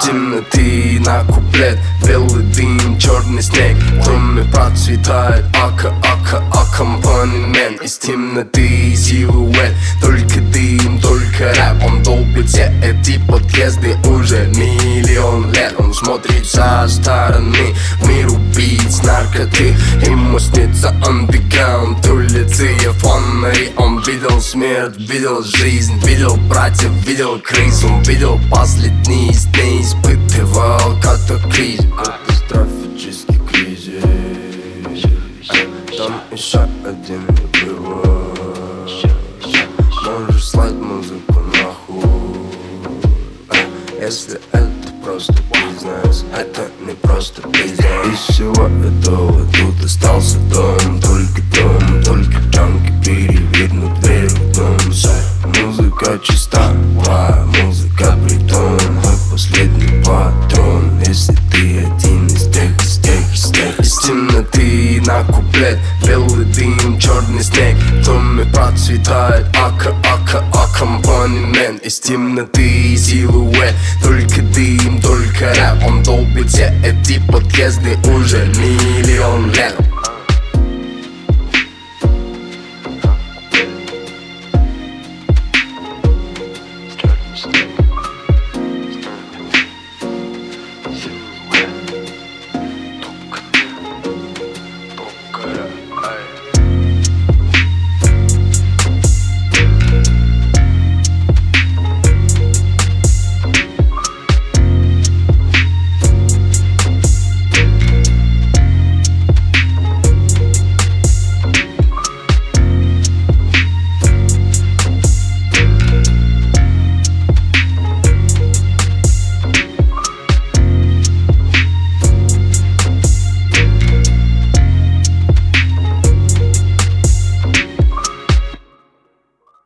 темноты на куплет, белый дым, черный снег. В доме процветает аккомпанемент. Из темноты силуэт, только дым, только рэп. Он долбит все эти подъезды уже миллион лет. Он смотрит со стороны, в мир убийц, наркоты. Ему снится андеграунд, улицы и фонари. Он видел смерть, видел жизнь, видел братьев, видел крыс. Он видел последние дни, испытывал катаклизм, катастрофический кризис. Там еще один не было. Можешь слать музыку нахуй, если это просто бизнес. Это не просто бизнес. Из всего этого тут остался дом, только дом, только джанки перевернут дверь в дом. Музыка чиста, твоя музыка притон. Мой последний патрон, если ты один из тех. Из темноты на куплет, белый дым, черный снег. В доме процветает аккомпанемент. Из темноты силуэт, только дым, только рэп. Он долбит все эти подъезды уже миллион лет.